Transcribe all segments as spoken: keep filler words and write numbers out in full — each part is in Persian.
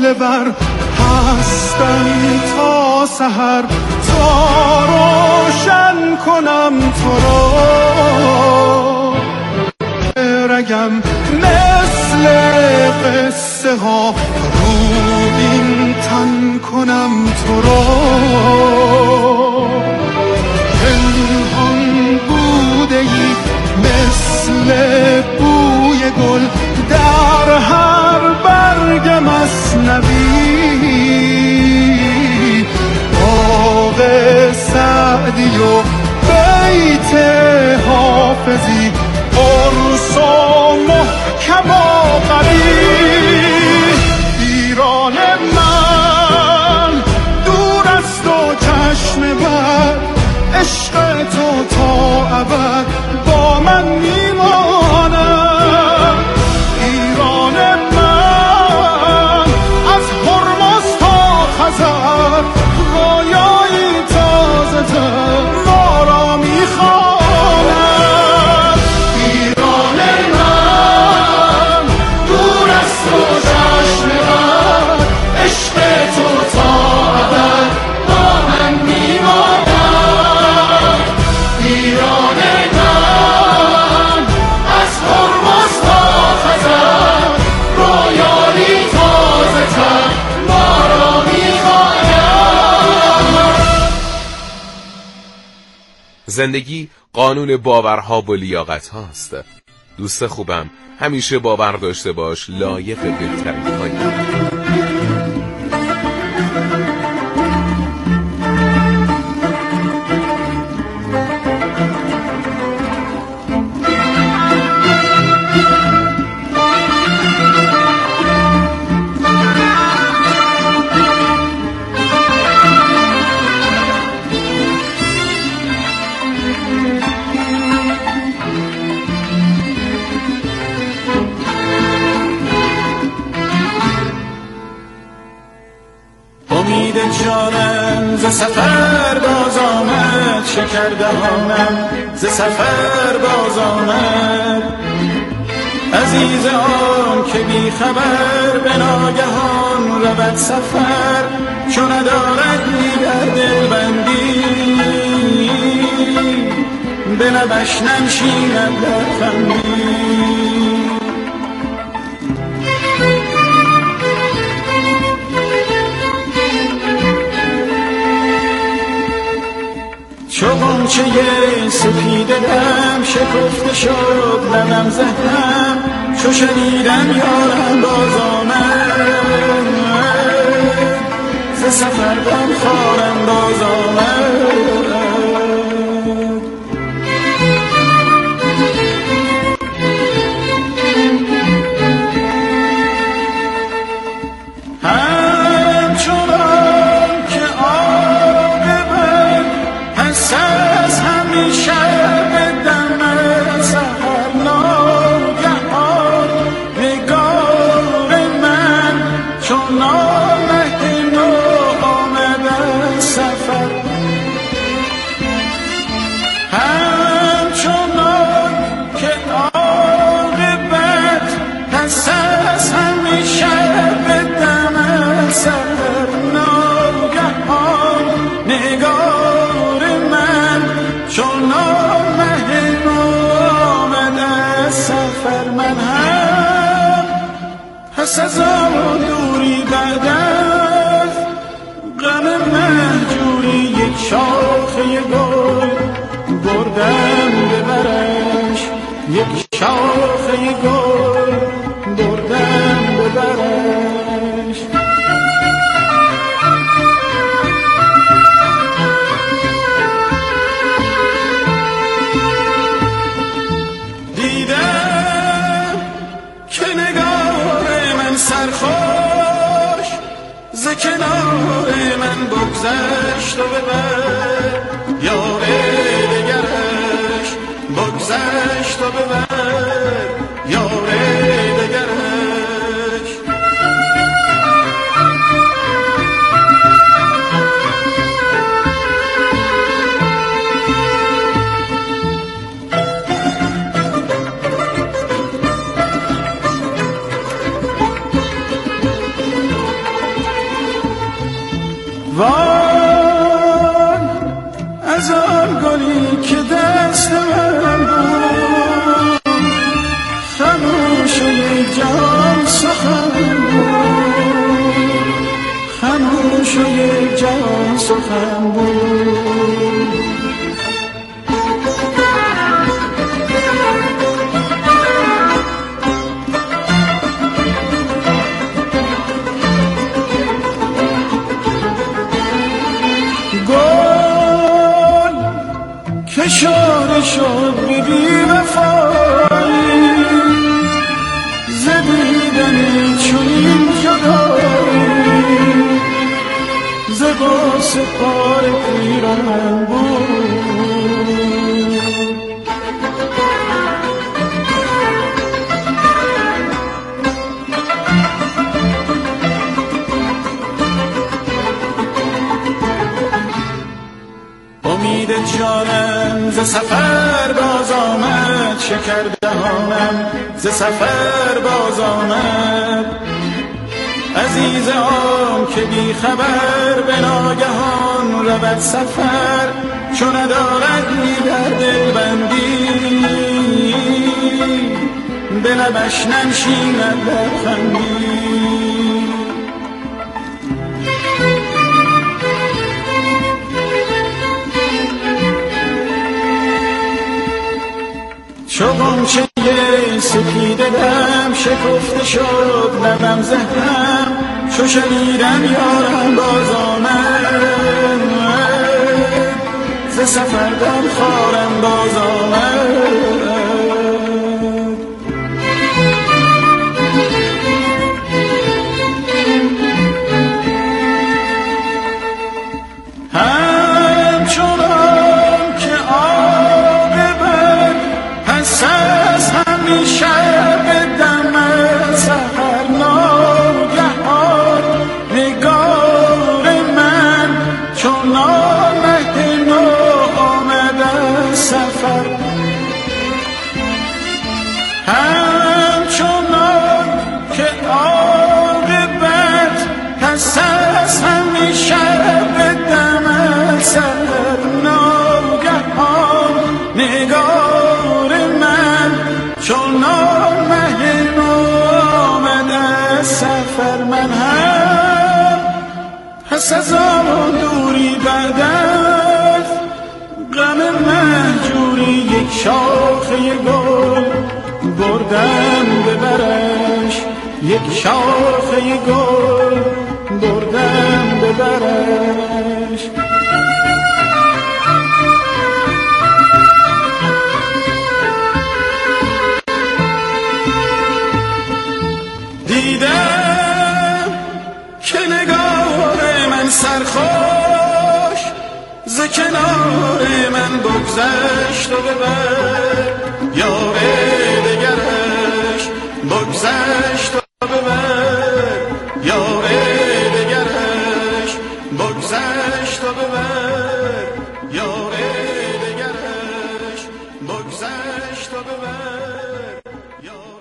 شعله ور هستم تا سحر، تا روشن کنم تو را. رگم مثل قصه ها روبین تن کنم تو را. پنهان بوده ای مثل بوی گل در هر برگ مثنوی. باغ سعدی و بیت حافظی، قرص و محکم و قوی. ایران من دور است و چشم بد، عشق تو تا ابد با من میماند. ایران من از هرمز تا خزر، رویایی تازه تر ما را میخواند. ایران من دور است و چشم بد، عشق تو تا ابد با من میماند. ایران من از هرمز تا خزر، رویایی تازه تر ما را میخواند. زندگی قانون باورها و لیاقت هاست. دوست خوبم، همیشه باور داشته باش لایق بهترین هایی. امید جانم ز سفر باز آمد، شکر دهانم ز سفر باز آمد. عزیز آن که بی خبر به ناگهان رود سفر، چو ندارد دیگر دلبندی به لبش ننشیند لبخندی. چو غنچه سپیده دم شکفته شد لبم زدم، چو شنیدم یارم باز آمد، ز سفر غم خوارم باز آمد. پس از آن دوری بعد از غم مهجوری، یک شاخه گل بردم ببرش، یک شاخه گل بردم ببرش. سرخوش ز کنار من بگذشت و ببر، یار دگرش بگذشت و ببر، یار دگرش. وای از آن گلی که دست من بود، خموش و یک جهان سخن بود، خموش و یک جهان سخن بود. اشاره شد به بی‌وفایی، ز دیدن چنین جدایی، ز غصه پار پیرهن بود. امید جانم ز سفر باز آمد، شکر دهانم ز سفر باز آمد. عزیز آن که بی خبر به ناگهان رود سفر، چون ندارد در دل بندی، به لبش ننشیند لبخندی. چو غنچه سپیده دم شکفته شد لبم ز هم، چو شنیدم یارم باز آمد، ز سفر دل خارم باز آمد. پس از آن دوری بعد از غم مهجوری، یک شاخه گل بردم ببرش، یک شاخه گل بردم ببرش. دیدم که نگاه من سرخوش ز کنار من بگذشت و ببر یار دگرش، بگذشت و ببر یار دگرش، بگذشت و ببر یار دگرش، بگذشت و ببر یار.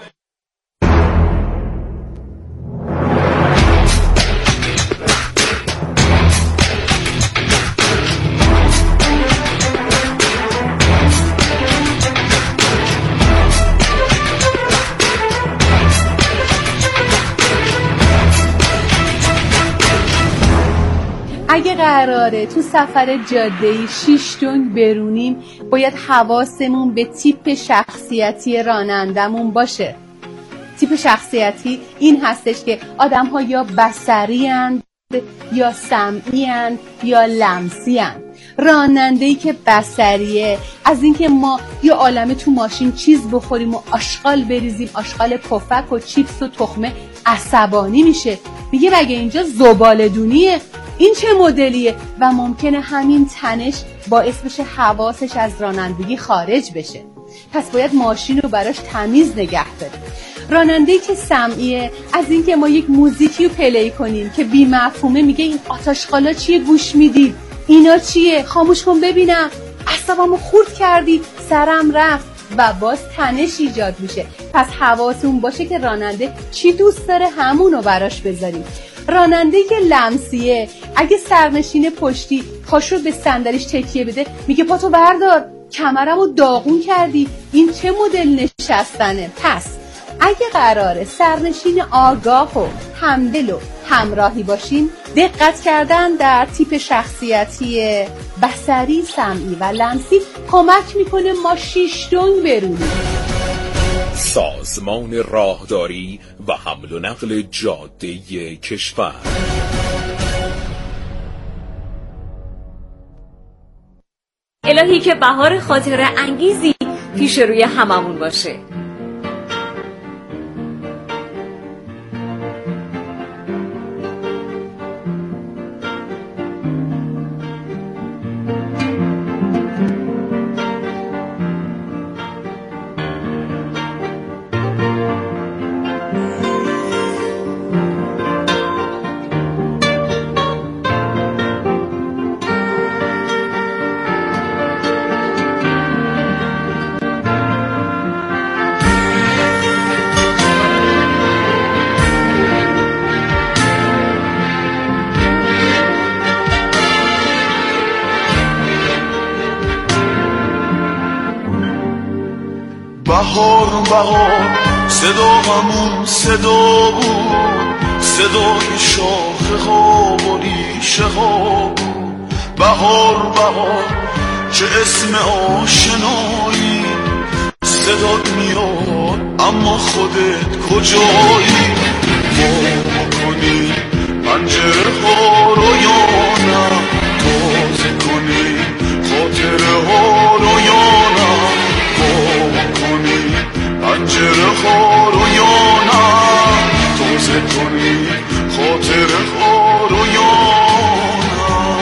اگه قراره تو سفر جاده‌ای شیش دنگ برونیم، باید حواسمون به تیپ شخصیتی رانندمون باشه. تیپ شخصیتی این هستش که آدم‌ها یا بصری اند، یا سمعی اند، یا لمسی اند. راننده‌ای که بصریه، از اینکه ما یه عالمه تو ماشین چیز بخوریم و آشغال بریزیم، آشغال پفک و چیپس و تخمه، عصبانی میشه، میگه مگه اینجا زباله‌دونیه؟ این چه مدلیه؟ و ممکنه همین تنش باعث بشه حواسش از رانندگی خارج بشه. پس باید ماشین رو براش تمیز نگه داریم. راننده‌ای که سمعیه، از اینکه ما یک موزیکی رو پلی کنیم که بی مفهومه، میگه این آتش‌خالا چیه گوش میدید؟ اینا چیه؟ خاموش کن ببینم. اعصابمو خورد کردی، سرم رفت و باز تنش ایجاد میشه. پس حواسمون باشه که راننده چی دوست داره، همون رو براش بذاریم. راننده لمسیه اگه سرنشین پشتی پاشو به صندلیش تکیه بده میگه پاتو بردار، کمرمو داغون کردی، این چه مدل نشستنه؟ پس اگه قراره سرنشین آگاه و همدل و همراهی باشیم، دقت کردن در تیپ شخصیتی بصری، سمعی و لمسی کمک میکنه ما شیش دنگ برونیم. سازمان راهداری و حمل و نقل جاده کشور. الهی که بهار خاطره انگیزی پیش روی هممون باشه. بهار بهار صدا همون صدا بود، صدای شاخه ها و ریشه ها بود. بهار بهار چه اسم آشنایی، صدات میاد اما خودت کجایی؟ وا کنی پنجره ها رو یا نه، تازه کنی خاطره ها رو یا نه، پنجره ها رو یا نه، تازه کنی خاطره ها رو یا نه.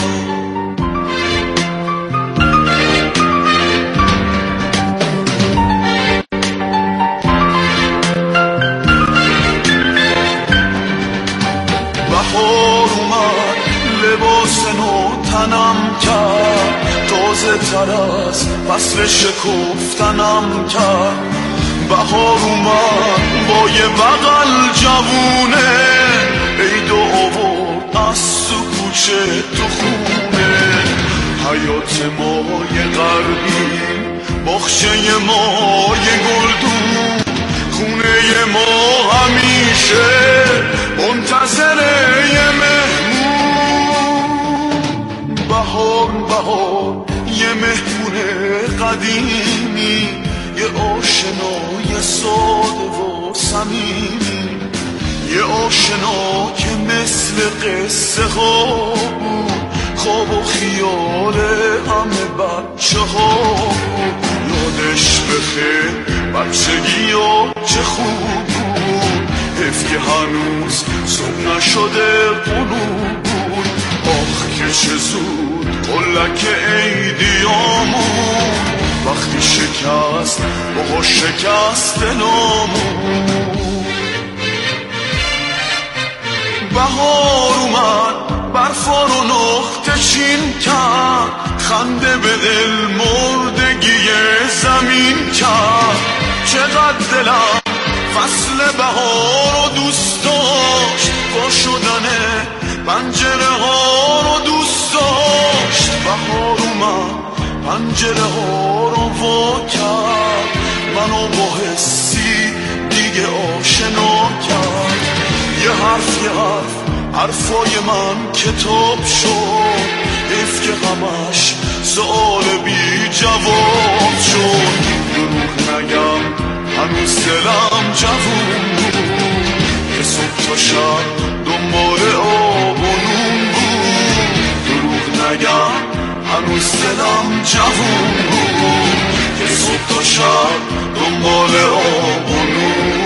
بهار اومد لباس نو تنم کرد، تازه تر از فصل شکفتنم کرد. بهار اومد با یه بغل جوونه، عید و آورد از تو کوچه تو خونه. حیات مای غربی، باغچه مای گلدون، خونه ما همیشه منتظره یه مهمون. بهار بهار یه مهمون قدیمی، یه آشنای ساده و صمیمی، یه آشنا که مثل قصه ها بود، خواب و خیال همه بچه ها بود. یادش بخیر بچگی ها چه خوب بود، حیف که هنوز صبح نشده غروب بود. آخ که چه زود قلک عیدیامون، وقتی شکست با شکست نامون. بهار اومد برفا رو نقطه چین کرد، خنده به دل مردگی زمین کرد. چقدر دلم فصل بهار رو دوست داشت، با شدن پنجره ها رو دوست داشت. بهار اومد پنجره ها رو وا کرد، منو با حسی دیگه آشنا کرد. یه حرف یه حرف حرفای من کتاب شد، حیف که همش سؤال بی جواب شد. دروغ نگم هنوز دلم جوون بود، که صبح تا شب دنبال آب و نون بود. دروغ نگم هنوز دلم جوون بود، که صبح تا شب دنبال آب و نون.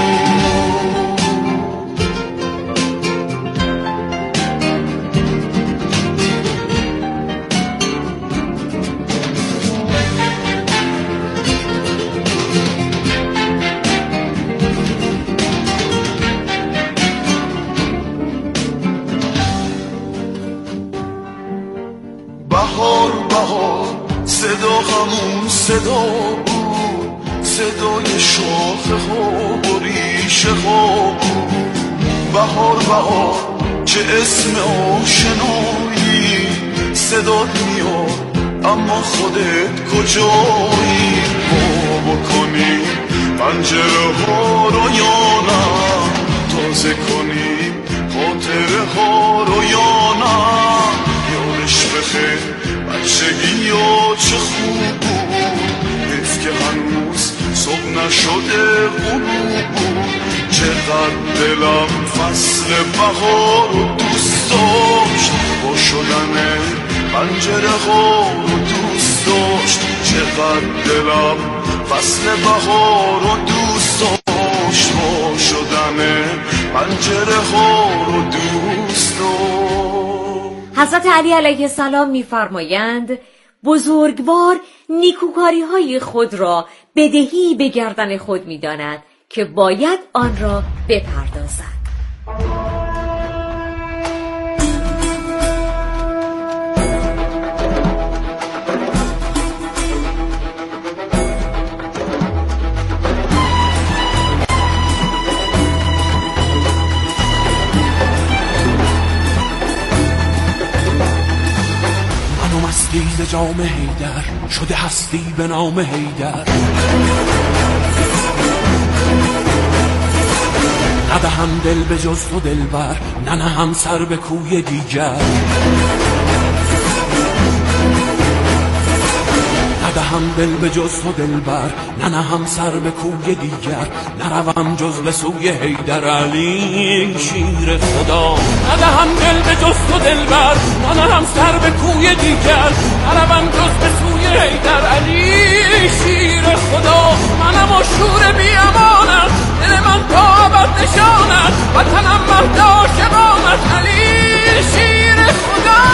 بهار بهار صدا همون صدا بود، صدای شاخه ها و ریشه ها بود. بهار بهار چه اسم آشنایی، صدات میاد اما خودت کجایی؟ با بکنی پنجره ها رو یا نه، تازه کنیم خاطره ها رو یا نه؟ یادش بخیر بچگی یا چه خوب بود، حیف که هنوز صبح نشده غروب بود. چقدر دلم فصل بهار رو دوست داشت، با شدن پنجره ها رو دوست داشت. چقدر دلم فصل بهار رو دوست داشت، با شدن پنجره ها رو دوست داشت. حضرت علی علیه السلام می‌فرمایند بزرگوار نیکوکاری های خود را بدهی به گردن خود می‌داند که باید آن را بپردازد. منو مستی ز جام حیدر، شده هستی به نام حیدر. ندهم دل به جز تو دلبر، ننهم سر به کوی دیگر. ندهم دل به جز تو دلبر، ننهم سر به کوی دیگر. نروم جز به سوی حیدر علی شیر خدا. ندهم دل به جز تو دلبر، ننهم سر به کوی دیگر. نروم جز به سوی حیدر علی شیر خدا. منم و شور بی امانم، دل من تا ابد نشانت، وطنم مهد عاشقانت علی شیر خدا.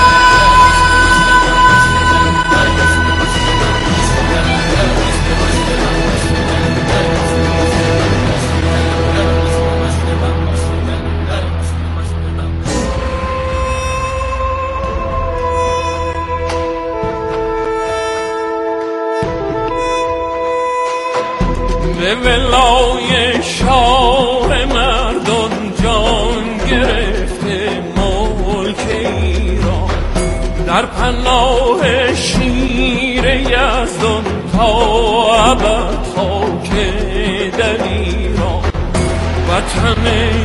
به ولای شاه مردان جان گرفته ملک ایران، در پناه شیر یزدان تا ابد خاک در ایران. وطن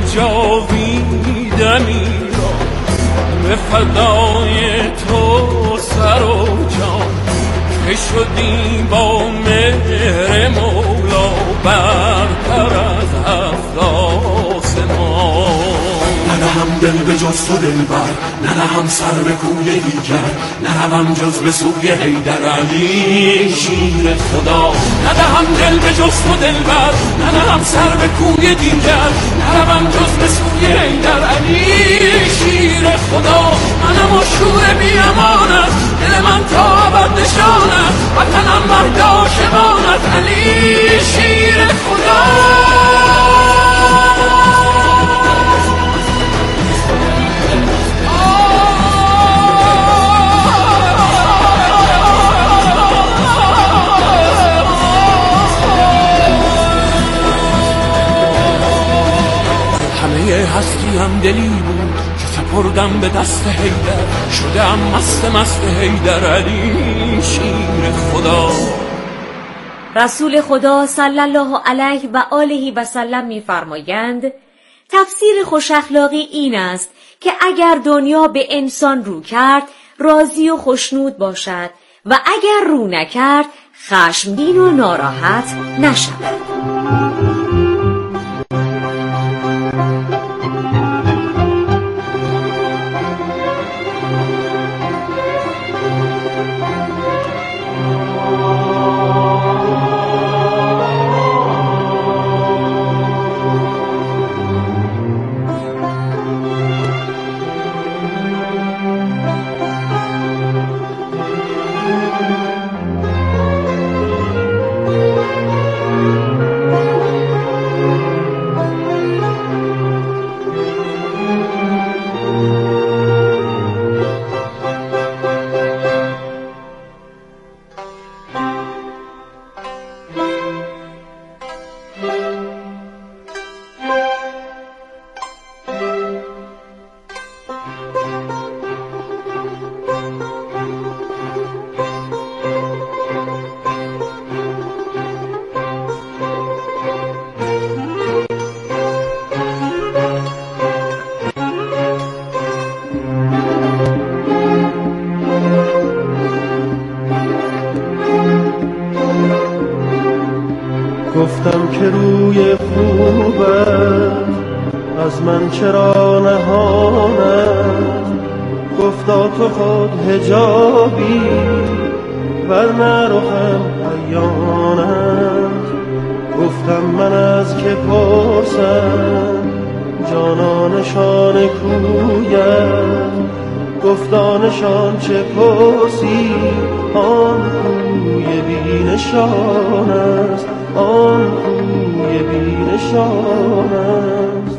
جاویدم ایران، به فدای تو سر و جان. که شدی با مهر مولا برتر از هفت آسمان. ندهم دل به جز تو دلبر، ننهم سر به کوی دیگر. نروم جز به سوی حیدر علی شیر خدا. ندهم دل به جز تو دلبر، ننهم سر به کوی دیگر. نروم جز به سوی حیدر علی شیر خدا. منم و شور بی امانت، دل من تا ابد نشانت، وطنم مهد عاشقانت علی شیر خدا. همه هستی هم دلی بود که سپردم به دست حیدر. شدم مست مست حیدر علی شیر خدا. رسول خدا صلی الله علیه و آله و سلم می‌فرمایند تفسیر خوش اخلاقی این است که اگر دنیا به انسان رو کرد راضی و خوشنود باشد و اگر رو نکرد خشمگین و ناراحت نشود. از من چرا نهانت؟ گفتا تو خود حجابی ورنه رخم عیانت. گفتم من از که پرسم جانانشان کویت؟ گفتانشان چه پرسی آن کوی بی نشان است، آن کوی بی نشان است.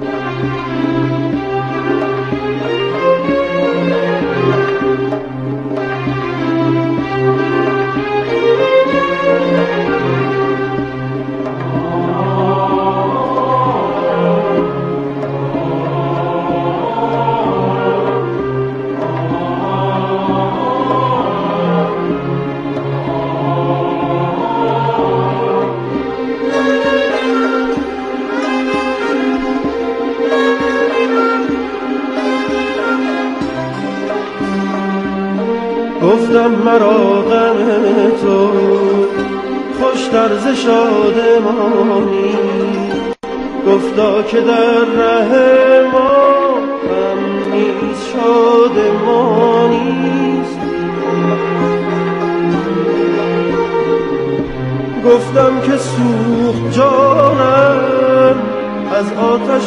گفتم مرا غم تو خوشتر ز شادمانی. گفتا که در ره ما غم نیست شادمانیست. گفتم که سوخت جانم از آتش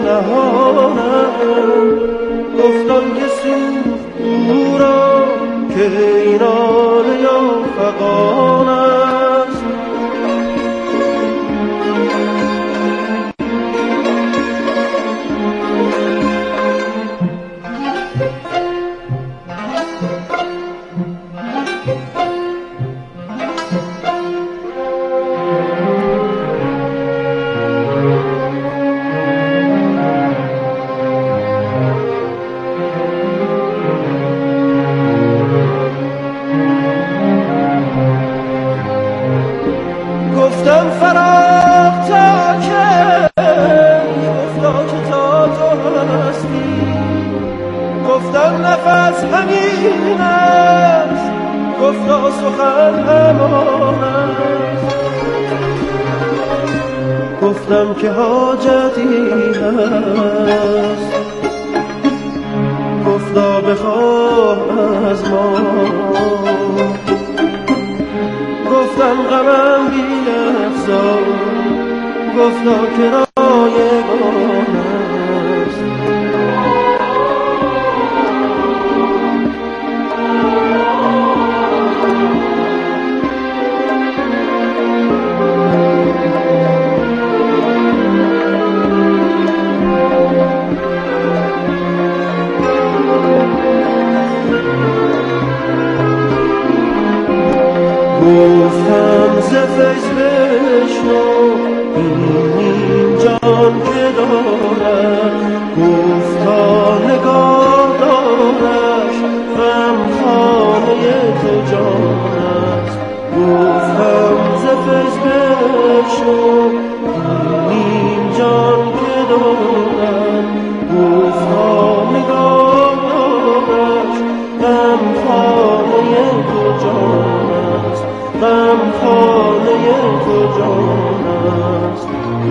نهانم. گفتم که سوخت او را که این آن یا فغان است. گفتم فراق تا که گفتا که تا تو هستی. گفتم نفس همین است، گفتا سخن همان است. گفتم که حاجتی هست، گفتا بخواه از ما. گفتم غمم بی‌افزار، گفتا که رایگان است. گفتم ز فیض بشنو این جان که دارد. گفتا نگاه دارش غم خانه تو جان است. گفتم ز فیض بشنو این جان که دارد. گفتا نگاه دارش غم خانه تو جان است، غم خانه تو جان است.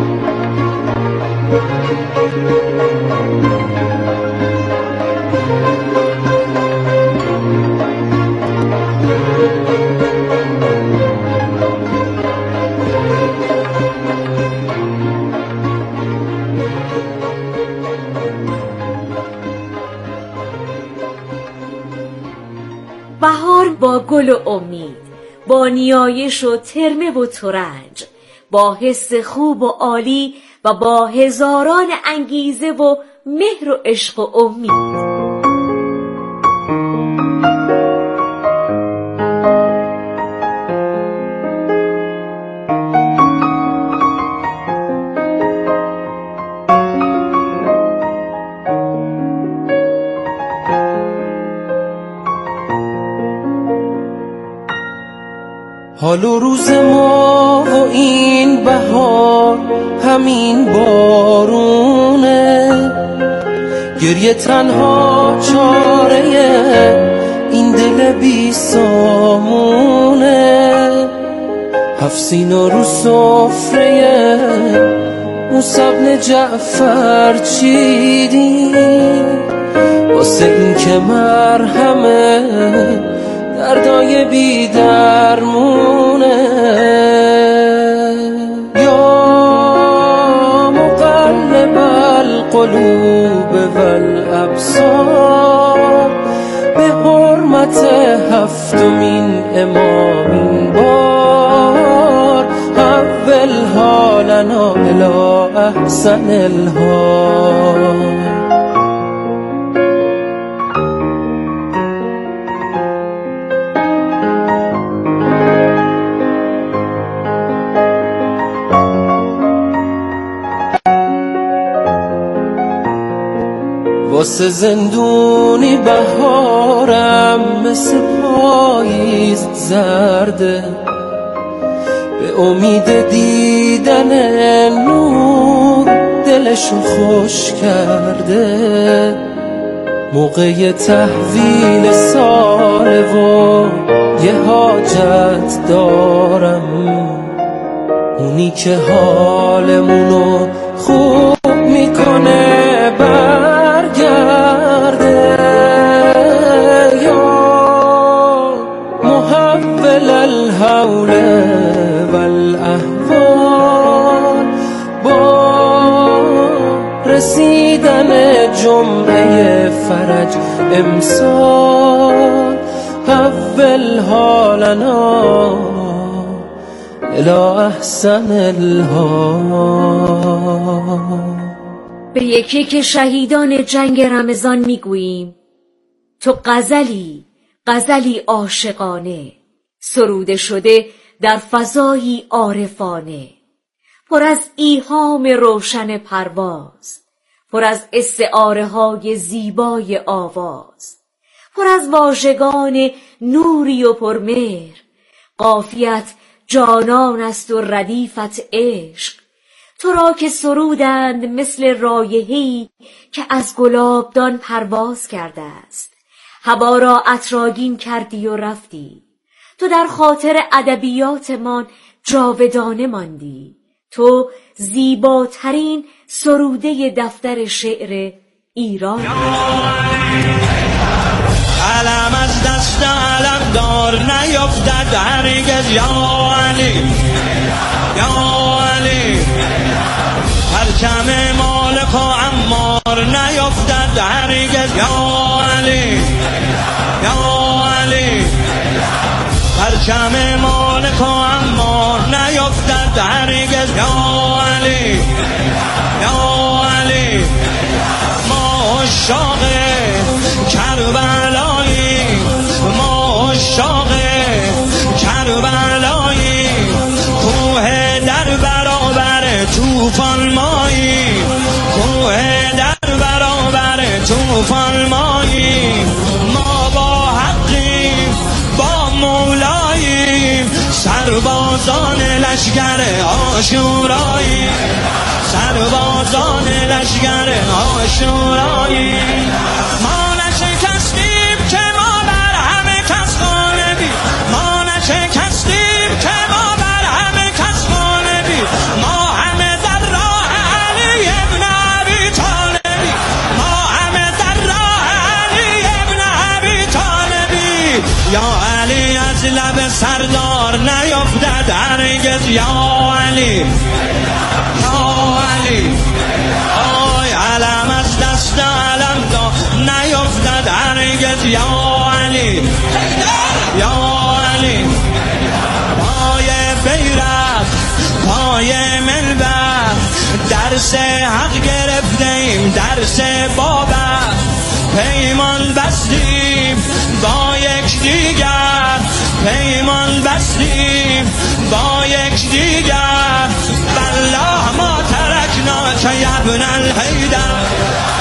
بهار با گل و امید، با نیایش و ترمه و ترنج، با حس خوب و عالی و با هزاران انگیزه و مهر و عشق و امید. حال و روز ما و این بهار همین بارونه. گریه تنها چاره این دل بی سامونه. هفت سینا رو سفره موسی بن جعفر چیدیم واسه این که مرهمه دردای بی درمونه. یا مقلب القلوب والابصار به حرمت هفتمین امام این بار حول حالنا الی احسن الحال. واسه زندونی بهارم مثل پاییز زرده به امید دیدن نور دلشو خوش کرده. موقع تحویل ساره و یه حاجت دارم اونی که حالمونو خوب میکنه برگرده. یا محول الحول والاحوال با رسیدن جمعه فرج امسال حول حالنا الی احسن الحال. به یکی که شهیدان جنگ رمضان میگوییم تو غزلی غزلی عاشقانه سروده شده در فضایی عارفانه، پر از ایهام روشن پرواز، پر از استعاره های زیبای آواز، پر از واژگان نوری و پرمهر. قافیت جانان است و ردیفت عشق، تو را که سرودند مثل رایحه‌ای که از گلابدان پرواز کرده است. هوا را عطرآگین کردی و رفتی، تو در خاطر ادبیاتمان جاودانه ماندی. تو زیباترین سروده دفتر شعر ایران. علم از دست علم دار نیفتد هرگز یا علی یا علی، پرچم مالک و عمار نیفتد هرگز یا علی یا علی، پرچم مالک و عمار نیفتد هرگز یا علی یا علی. ما عشاق کربلایی ما عشاق کربلایی، کوه در برابر طوفان مایی، کوه در برابر طوفان مایی. ما با حقیم با مولاییم، سربازان لشکر عاشورایی، سربازان لشکر عاشورایی. ما نشکستیم که ما بر همه کس غالبیم، ما نشکستیم که ما بر همه کس غالبیم. ما همه در راه علی ابن ابی طالبیم، ما همه در راه علی ابن ابی طالبیم. یا علی از لب سردار نیفتد هرگز یا علی یا علی. آی علم از دست علم دا نیفتد هرگز یا علی یا علی. پای بیرق پای منبر درس حق گرفتیم، درس بابر پیمان بستیم با یک دیگر، پیمان بستیم با یک دیگر. والله ما ترکنا که ابن الحیدر.